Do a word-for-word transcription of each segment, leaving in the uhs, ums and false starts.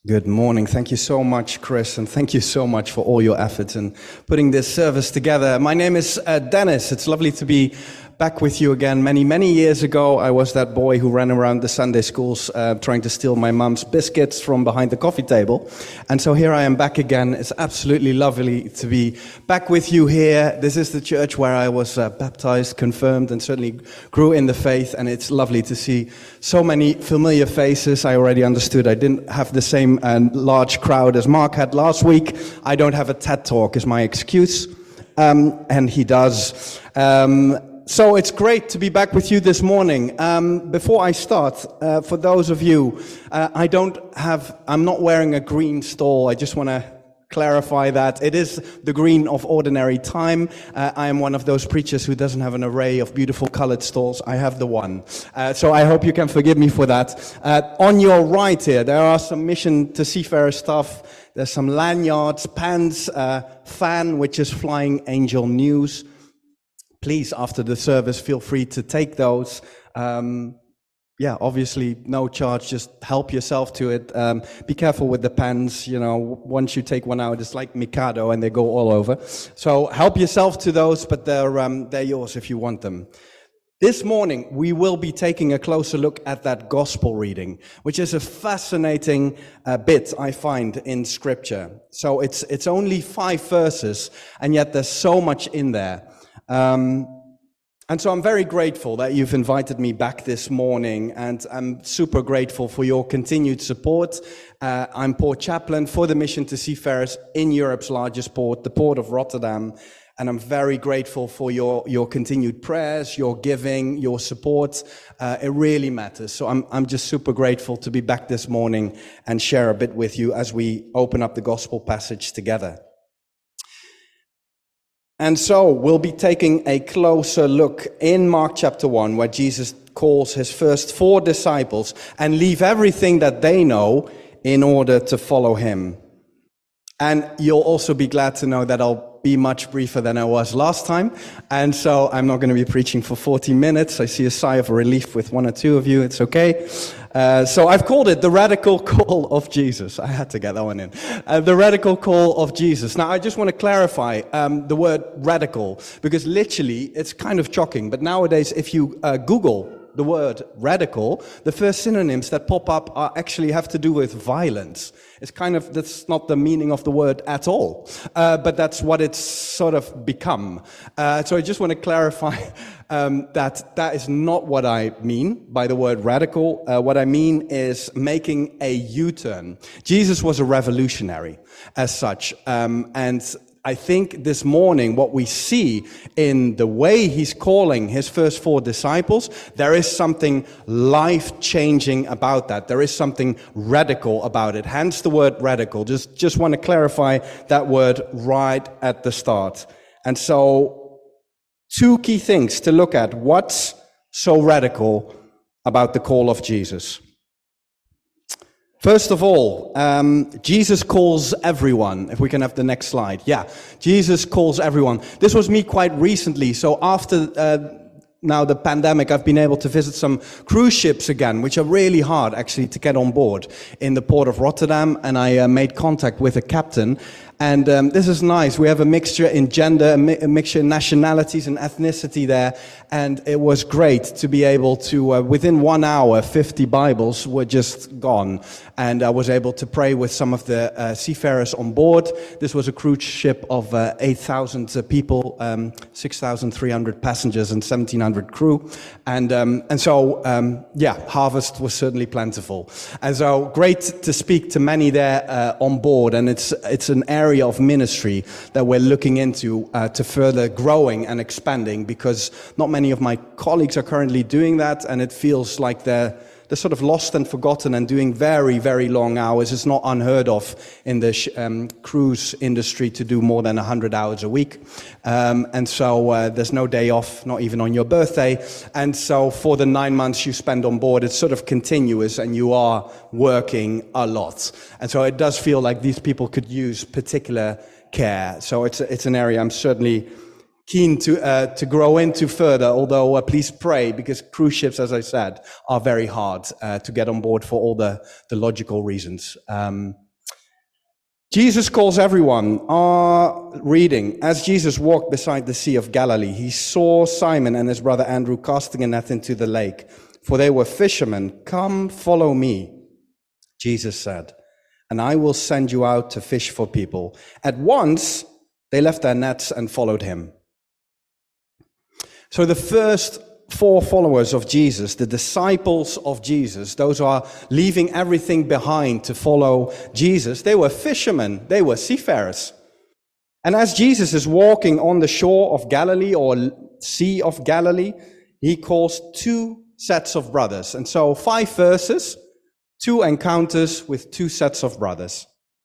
Good morning. Thank you so much, Chris, and thank you so much for all your efforts in putting this service together. My name is uh, Dennis. It's lovely to be back with you again. Many, many years ago, I was that boy who ran around the Sunday schools uh, trying to steal my mum's biscuits from behind the coffee table. And so here I am back again. It's absolutely lovely to be back with you here. This is the church where I was uh, baptized, confirmed, and certainly grew in the faith. And it's lovely to see so many familiar faces. I already understood I didn't have the same uh, large crowd as Mark had last week. I don't have a TED Talk is my excuse. Um, and he does. Um, So it's great to be back with you this morning. Um, before I start, uh, for those of you, uh, I don't have, I'm not wearing a green stole. I just want to clarify that. It is the green of ordinary time. Uh, I am one of those preachers who doesn't have an array of beautiful colored stalls. I have the one. Uh, so I hope you can forgive me for that. Uh, on your right here, there are some Mission to Seafarer stuff. There's some lanyards, pens, uh, fan, which is Flying Angel News. Please, after the service, feel free to take those. Um, yeah, obviously, no charge. Just help yourself to it. Um, be careful with the pens. You know, once you take one out, it's like Mikado, and they go all over. So help yourself to those, but they're um, they're yours if you want them. This morning, we will be taking a closer look at that gospel reading, which is a fascinating uh, bit I find in Scripture. So it's it's only five verses, and yet there's so much in there. Um, and so I'm very grateful that you've invited me back this morning, and I'm super grateful for your continued support. Uh, I'm port chaplain for the Mission to Seafarers in Europe's largest port, the Port of Rotterdam, and I'm very grateful for your, your continued prayers, your giving, your support. Uh, it really matters. So I'm, I'm just super grateful to be back this morning and share a bit with you as we open up the gospel passage together. And so we'll be taking a closer look in Mark chapter one, where Jesus calls his first four disciples and leave everything that they know in order to follow him. And you'll also be glad to know that I'll be much briefer than I was last time. And so I'm not going to be preaching for forty minutes. I see a sigh of relief with one or two of you. It's okay. Uh, so I've called it the radical call of Jesus. I had to get that one in. Uh, the radical call of Jesus. Now, I just want to clarify um, the word radical, because literally it's kind of shocking. But nowadays, if you uh, Google the word radical, the first synonyms that pop up are actually have to do with violence. It's kind of, that's not the meaning of the word at all, uh, but that's what it's sort of become. Uh, so I just want to clarify um, that that is not what I mean by the word radical. Uh, what I mean is making a U-turn. Jesus was a revolutionary as such, um, and I think this morning what we see in the way he's calling his first four disciples, there is something life-changing about that. There is something radical about it. Hence the word radical. Just, just want to clarify that word right at the start. And so, two key things to look at. What's so radical about the call of Jesus? First of all, um, Jesus calls everyone. If we can have the next slide. Yeah, Jesus calls everyone. This was me quite recently. So after uh, now the pandemic, I've been able to visit some cruise ships again, which are really hard actually to get on board in the Port of Rotterdam. And I uh, made contact with a captain. And um, this is nice. We have a mixture in gender, a, mi- a mixture in nationalities and ethnicity there. And it was great to be able to, uh, within one hour, fifty Bibles were just gone. And I was able to pray with some of the uh, seafarers on board. This was a cruise ship of uh, eight thousand uh, people, um, six thousand three hundred passengers and seventeen hundred crew. And um, and so, um, yeah, harvest was certainly plentiful. And so great to speak to many there uh, on board. And it's it's an area of ministry that we're looking into uh, to further growing and expanding, because not many of my colleagues are currently doing that, and it feels like they're they're sort of lost and forgotten and doing very, very long hours. It's not unheard of in the sh- um, cruise industry to do more than one hundred hours a week. Um, and so uh, there's no day off, not even on your birthday. And so for the nine months you spend on board, it's sort of continuous and you are working a lot. And so it does feel like these people could use particular care. So it's, it's an area I'm certainly keen to uh, to grow into further, although uh, please pray, because cruise ships, as I said, are very hard uh, to get on board for all the, the logical reasons. Um, Jesus calls everyone. Our reading, as Jesus walked beside the Sea of Galilee, he saw Simon and his brother Andrew casting a net into the lake, for they were fishermen. Come, follow me, Jesus said, and I will send you out to fish for people. At once, they left their nets and followed him. So the first four followers of Jesus, the disciples of Jesus, those who are leaving everything behind to follow Jesus, they were fishermen, they were seafarers. And as Jesus is walking on the shore of Galilee or Sea of Galilee, he calls two sets of brothers. And so five verses, two encounters with two sets of brothers.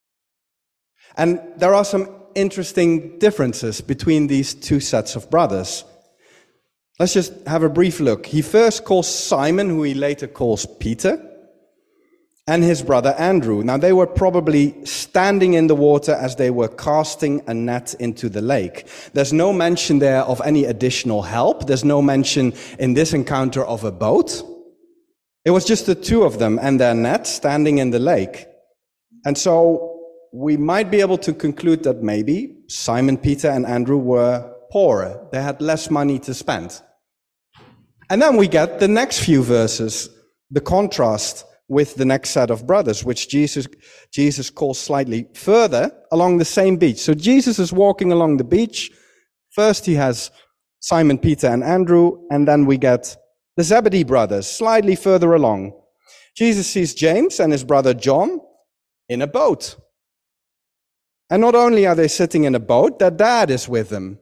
And there are some interesting differences between these two sets of brothers. Let's just have a brief look. He first calls Simon, who he later calls Peter, and his brother Andrew. Now, they were probably standing in the water as they were casting a net into the lake. There's no mention there of any additional help. There's no mention in this encounter of a boat. It was just the two of them and their net standing in the lake. And so we might be able to conclude that maybe Simon, Peter, and Andrew were poorer. They had less money to spend. And then we get the next few verses, the contrast with the next set of brothers, which Jesus, Jesus calls slightly further along the same beach. So Jesus is walking along the beach. First he has Simon, Peter, and Andrew, and then we get the Zebedee brothers slightly further along. Jesus sees James and his brother John in a boat. And not only are they sitting in a boat, their dad is with them.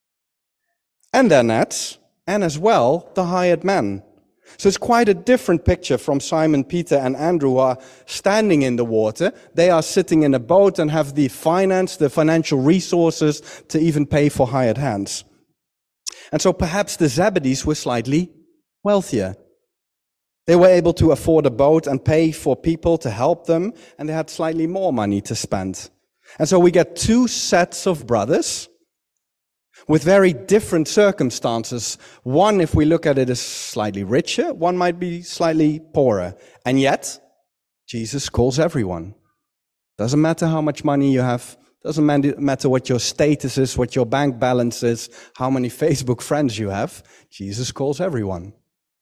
And their nets, and as well the hired men. So it's quite a different picture from Simon, Peter, and Andrew, who are standing in the water. They are sitting in a boat and have the finance, the financial resources to even pay for hired hands. And so perhaps the Zebedees were slightly wealthier. They were able to afford a boat and pay for people to help them, and they had slightly more money to spend. And so we get two sets of brothers with very different circumstances. One, if we look at it, is slightly richer. One might be slightly poorer. And yet, Jesus calls everyone. Doesn't matter how much money you have. Doesn't matter what your status is, what your bank balance is, how many Facebook friends you have. Jesus calls everyone.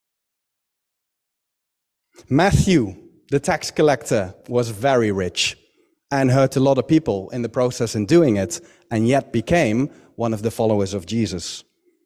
Matthew, the tax collector, was very rich and hurt a lot of people in the process in doing it, and yet became one of the followers of Jesus.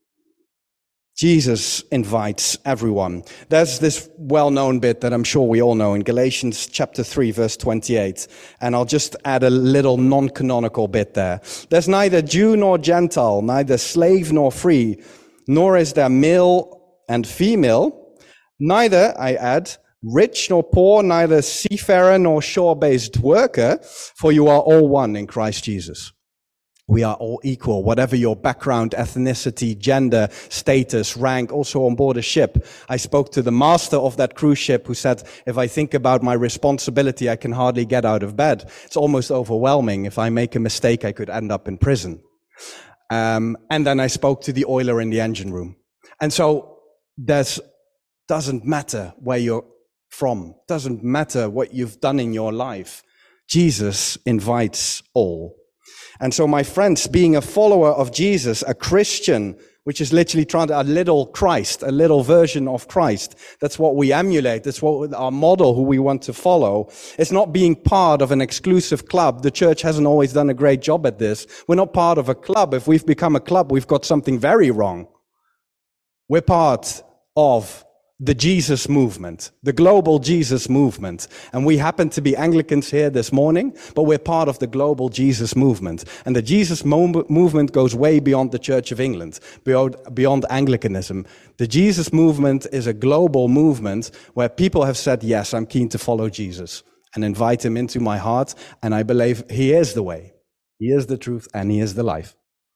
Jesus invites everyone. There's this well-known bit that I'm sure we all know in Galatians chapter three, verse twenty-eight. And I'll just add a little non-canonical bit there. There's neither Jew nor Gentile, neither slave nor free, nor is there male and female, neither, I add, rich nor poor, neither seafarer nor shore-based worker, for you are all one in Christ Jesus. We are all equal, whatever your background, ethnicity, gender, status, rank, also on board a ship. I spoke to the master of that cruise ship who said, if I think about my responsibility, I can hardly get out of bed. It's almost overwhelming. If I make a mistake, I could end up in prison. Um, and then I spoke to the oiler in the engine room. And so there's, doesn't matter where you're from, doesn't matter what you've done in your life. Jesus invites all. And so, my friends, being a follower of Jesus, a Christian, which is literally trying to, a little Christ, a little version of Christ, that's what we emulate, that's what our model, who we want to follow. It's not being part of an exclusive club. The church hasn't always done a great job at this. We're not part of a club. If we've become a club, we've got something very wrong. We're part of the Jesus movement, the global Jesus movement. And we happen to be Anglicans here this morning, but we're part of the global Jesus movement. And the Jesus mo- movement goes way beyond the Church of England, beyond, beyond Anglicanism. The Jesus movement is a global movement where people have said, yes, I'm keen to follow Jesus and invite him into my heart. And I believe he is the way, he is the truth, and he is the life.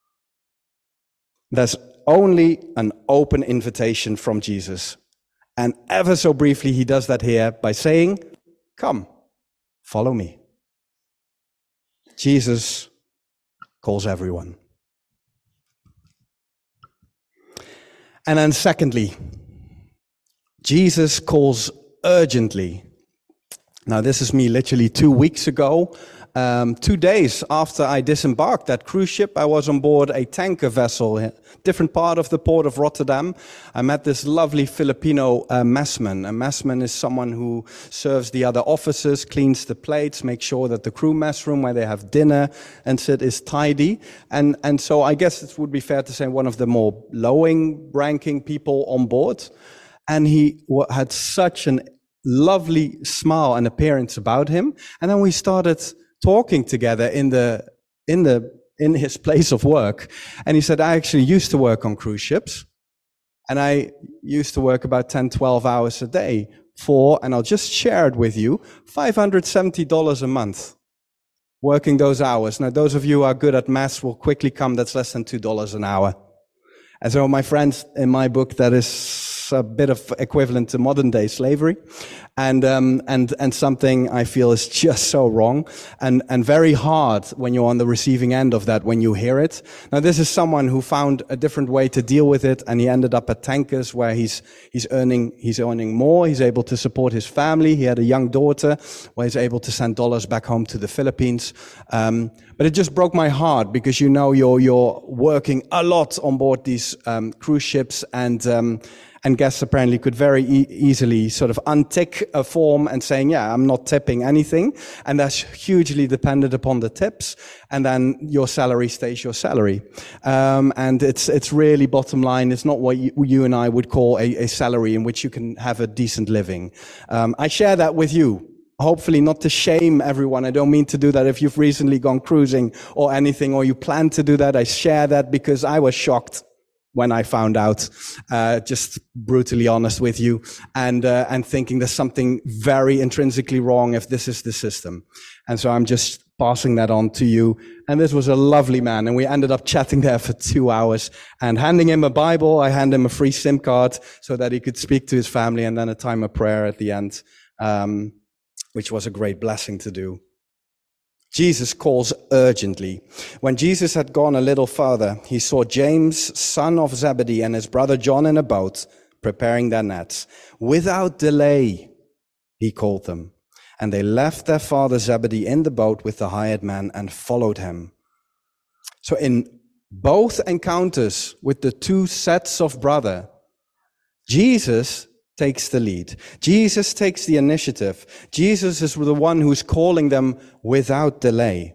There's only an open invitation from Jesus. And ever so briefly, he does that here by saying, come, follow me. Jesus calls everyone. And then secondly, Jesus calls urgently. Now, this is me literally two weeks ago. Um, two days after I disembarked that cruise ship, I was on board a tanker vessel, a different part of the port of Rotterdam. I met this lovely Filipino uh, messman. A messman is someone who serves the other officers, cleans the plates, makes sure that the crew mess room where they have dinner and sit is tidy. And, and so I guess it would be fair to say one of the more lowing ranking people on board. And he had such an lovely smile and appearance about him. And then we started talking together in the in the in his place of work, and he said, I actually used to work on cruise ships, and I used to work about ten, twelve hours a day for, and I'll just share it with you, five hundred seventy dollars a month, working those hours. Now, those of you who are good at maths will quickly come, that's less than two dollars an hour. And so, my friends, in my book, that is a bit of equivalent to modern day slavery, and um, and and something I feel is just so wrong and and very hard when you're on the receiving end of that, when you hear it. Now, this is someone who found a different way to deal with it, and he ended up at Tankers, where he's he's earning he's earning more. He's able to support his family. He had a young daughter, where he's able to send dollars back home to the Philippines. Um, but it just broke my heart, because you know you're you're working a lot on board these um, cruise ships, and um, And guests apparently could very e- easily sort of untick a form and saying, yeah, I'm not tipping anything. And that's hugely dependent upon the tips. And then your salary stays your salary. Um, and it's it's really bottom line. It's not what you, you and I would call a, a salary in which you can have a decent living. Um, I share that with you. Hopefully not to shame everyone. I don't mean to do that if you've recently gone cruising or anything, or you plan to do that. I share that because I was shocked when I found out, uh, just brutally honest with you, and uh, and thinking there's something very intrinsically wrong if this is the system. And so I'm just passing that on to you. And this was a lovely man, and we ended up chatting there for two hours and handing him a Bible. I handed him a free SIM card so that he could speak to his family, and then a time of prayer at the end, um, which was a great blessing to do. Jesus calls urgently. When Jesus had gone a little further, he saw James, son of Zebedee, and his brother John in a boat, preparing their nets. Without delay, he called them, and they left their father Zebedee in the boat with the hired man and followed him. So in both encounters with the two sets of brother, Jesus takes the lead. Jesus takes the initiative. Jesus is the one who's calling them without delay.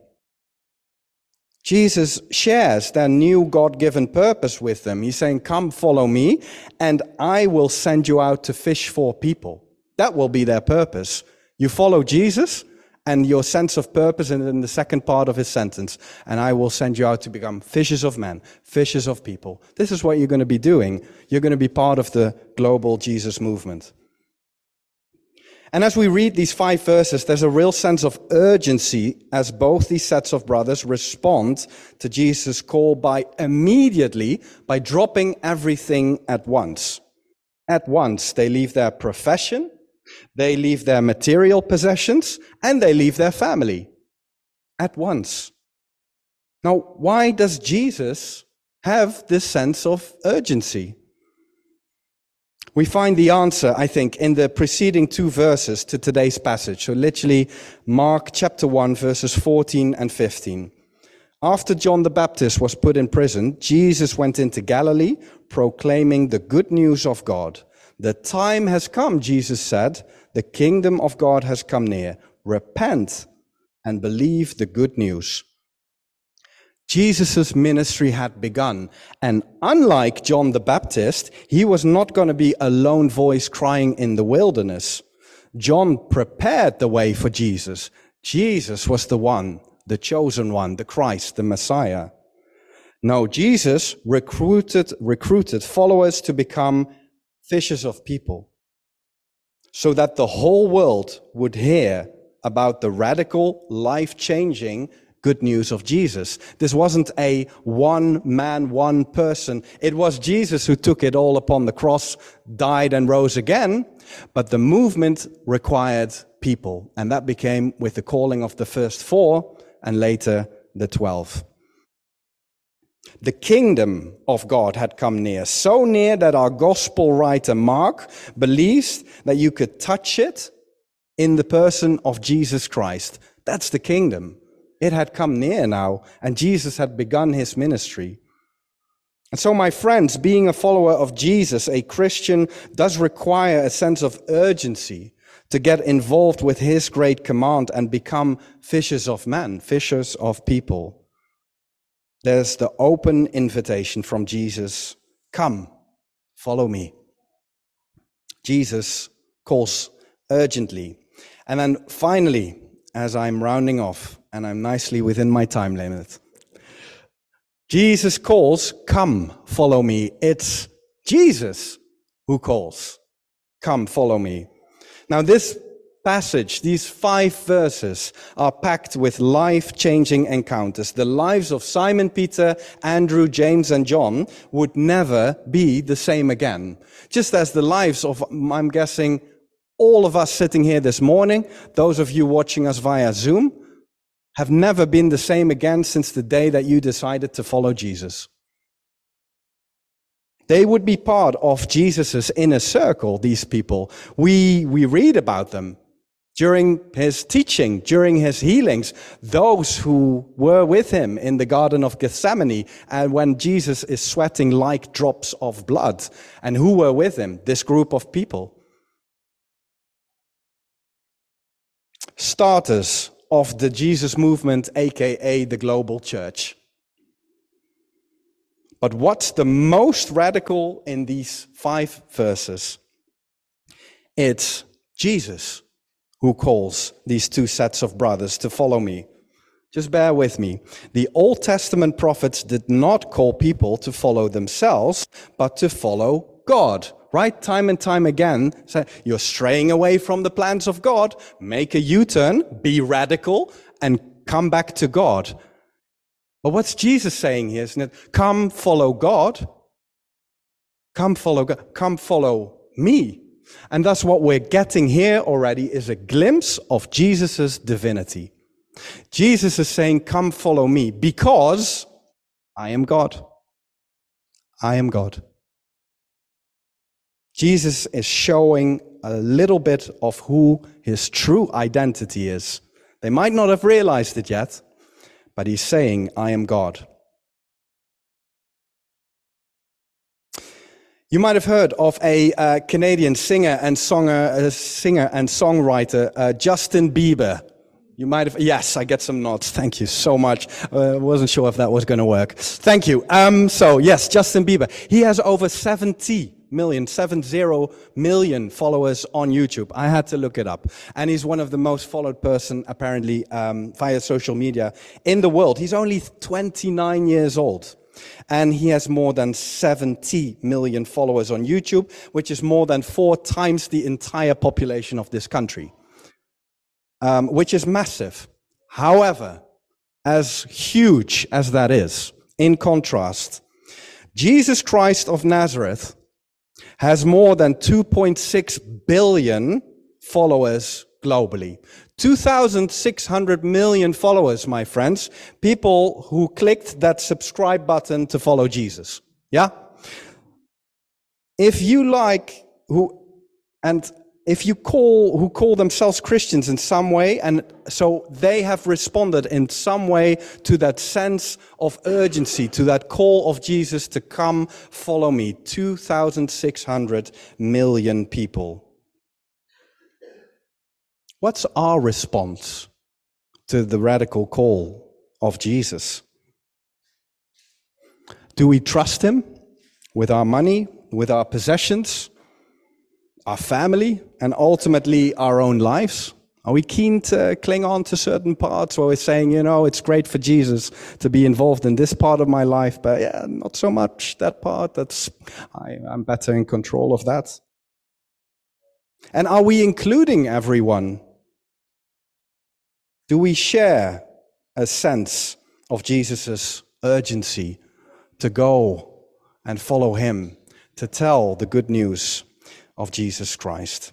Jesus shares their new God-given purpose with them. He's saying, come follow me, and I will send you out to fish for people. That will be their purpose. You follow Jesus, and your sense of purpose, and in the second part of his sentence, and I will send you out to become fishers of men, fishers of people. This is what you're going to be doing. You're going to be part of the global Jesus movement. And as we read these five verses, there's a real sense of urgency as both these sets of brothers respond to Jesus' call by immediately, by dropping everything at once. At once, they leave their profession, they leave their material possessions, and they leave their family at once. Now, why does Jesus have this sense of urgency? We find the answer, I think, in the preceding two verses to today's passage. So literally, Mark chapter one, verses fourteen and fifteen. After John the Baptist was put in prison, Jesus went into Galilee, proclaiming the good news of God. The time has come, Jesus said. The kingdom of God has come near. Repent and believe the good news. Jesus' ministry had begun, and unlike John the Baptist, he was not going to be a lone voice crying in the wilderness. John prepared the way for Jesus. Jesus was the one, the chosen one, the Christ, the Messiah. No, Jesus recruited, recruited followers to become fishers of people, so that the whole world would hear about the radical, life-changing good news of Jesus. This wasn't a one man, one person. It was Jesus who took it all upon the cross, died and rose again, but the movement required people, and that became with the calling of the first four and later the twelve. The kingdom of God had come near, so near that our gospel writer Mark believes that you could touch it in the person of Jesus Christ. That's the kingdom. It had come near now, and Jesus had begun his ministry. And so, my friends, being a follower of Jesus, a Christian, does require a sense of urgency to get involved with his great command and become fishers of men, fishers of people. There's the open invitation from Jesus, come, follow me. Jesus calls urgently. And then finally, as I'm rounding off, and I'm nicely within my time limit, Jesus calls, come, follow me. It's Jesus who calls, come, follow me. Now this passage, these five verses, are packed with life-changing encounters. The lives of Simon Peter, Andrew, James, and John would never be the same again. Just as the lives of, I'm guessing, all of us sitting here this morning, those of you watching us via Zoom, have never been the same again since the day that you decided to follow Jesus. They would be part of Jesus' inner circle, these people. We, we read about them during his teaching, during his healings, those who were with him in the Garden of Gethsemane, and when Jesus is sweating like drops of blood, and who were with him, this group of people. Starters of the Jesus movement, aka the global church. But what's the most radical in these five verses? It's Jesus who calls these two sets of brothers to follow me. Just bear with me. The Old Testament prophets did not call people to follow themselves, but to follow God. Right? Time and time again, say, you're straying away from the plans of God, make a U-turn, be radical, and come back to God. But what's Jesus saying here, isn't it? Come follow God. Come follow God. Come follow me. And that's what we're getting here already, is a glimpse of Jesus' divinity. Jesus is saying, come follow me, because I am God. I am God. Jesus is showing a little bit of who his true identity is. They might not have realized it yet, but he's saying, I am God. You might have heard of a uh, Canadian singer and songer, uh, singer and songwriter, uh, Justin Bieber. You might have, yes, I get some nods. Thank you so much. I uh, wasn't sure if that was going to work. Thank you. Um, so yes, Justin Bieber. He has over seventy million, seven zero million followers on YouTube. I had to look it up. And he's one of the most followed person, apparently, um, via social media in the world. He's only twenty-nine years old. And he has more than seventy million followers on YouTube, which is more than four times the entire population of this country. Um, which is massive. However, as huge as that is, in contrast, Jesus Christ of Nazareth has more than two point six billion followers globally. two thousand six hundred million followers, my friends. People who clicked that subscribe button to follow Jesus. Yeah? If you like, who, and if you call, who call themselves Christians in some way, and so they have responded in some way to that sense of urgency, to that call of Jesus to come follow me, two thousand six hundred million people. What's our response to the radical call of Jesus? Do we trust him with our money, with our possessions, our family, and ultimately our own lives? Are we keen to cling on to certain parts where we're saying, you know, it's great for Jesus to be involved in this part of my life, but yeah, not so much that part. That's I, I'm better in control of that. And are we including everyone? Do we share a sense of Jesus' urgency to go and follow him, to tell the good news of Jesus Christ?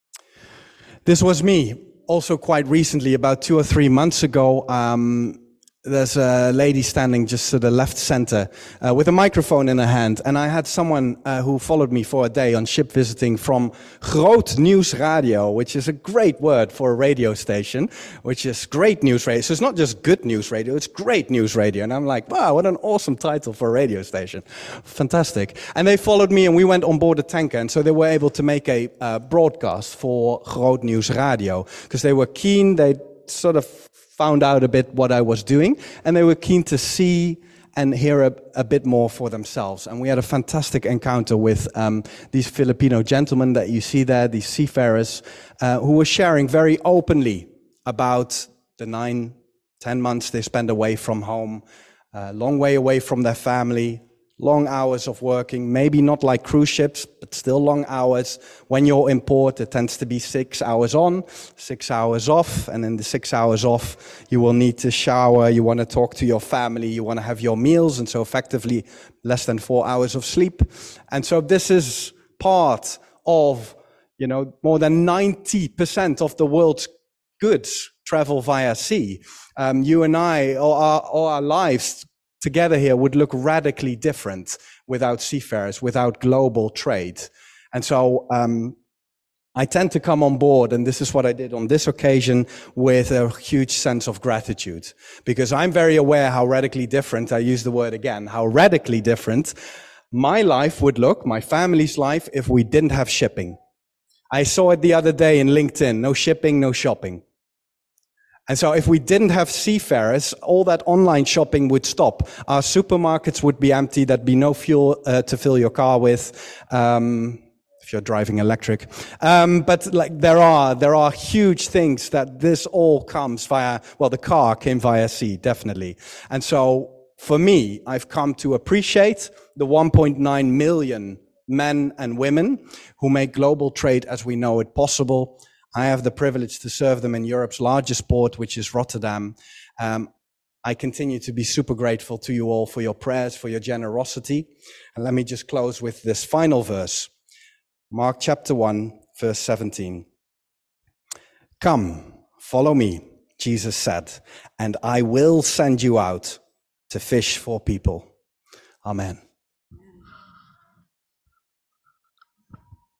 This was me also quite recently, about two or three months ago. Um, there's a lady standing just to the left center uh, with a microphone in her hand. And I had someone uh, who followed me for a day on ship visiting from Groot Nieuws Radio, which is a great word for a radio station, which is great news radio. So it's not just good news radio, it's great news radio. And I'm like, wow, what an awesome title for a radio station. Fantastic. And they followed me and we went on board a tanker. And so they were able to make a uh, broadcast for Groot Nieuws Radio because they were keen. They sort of found out a bit what I was doing, and they were keen to see and hear a, a bit more for themselves. And we had a fantastic encounter with um, these Filipino gentlemen that you see there, these seafarers, uh, who were sharing very openly about the nine, ten months they spent away from home, a long way away from their family, long hours of working, maybe not like cruise ships, but still long hours. When you're in port, it tends to be six hours on, six hours off. And in the six hours off, you will need to shower, you want to talk to your family, you want to have your meals. And so effectively less than four hours of sleep. And so this is part of, you know, more than ninety percent of the world's goods travel via sea. Um, you and I, or our, or our lives together here would look radically different without seafarers, without global trade. And so um, I tend to come on board, and this is what I did on this occasion, with a huge sense of gratitude. Because I'm very aware how radically different, I use the word again, how radically different my life would look, my family's life, if we didn't have shipping. I saw it the other day in LinkedIn, no shipping, no shopping. And so if we didn't have seafarers, all that online shopping would stop. Our supermarkets would be empty. There'd be no fuel uh, to fill your car with, um, if you're driving electric. Um, but like there are, there are huge things that this all comes via, well, the car came via sea, definitely. And so for me, I've come to appreciate the one point nine million men and women who make global trade as we know it possible. I have the privilege to serve them in Europe's largest port, which is Rotterdam. Um, I continue to be super grateful to you all for your prayers, for your generosity. And let me just close with this final verse. Mark chapter one, verse seventeen. Come, follow me, Jesus said, and I will send you out to fish for people. Amen.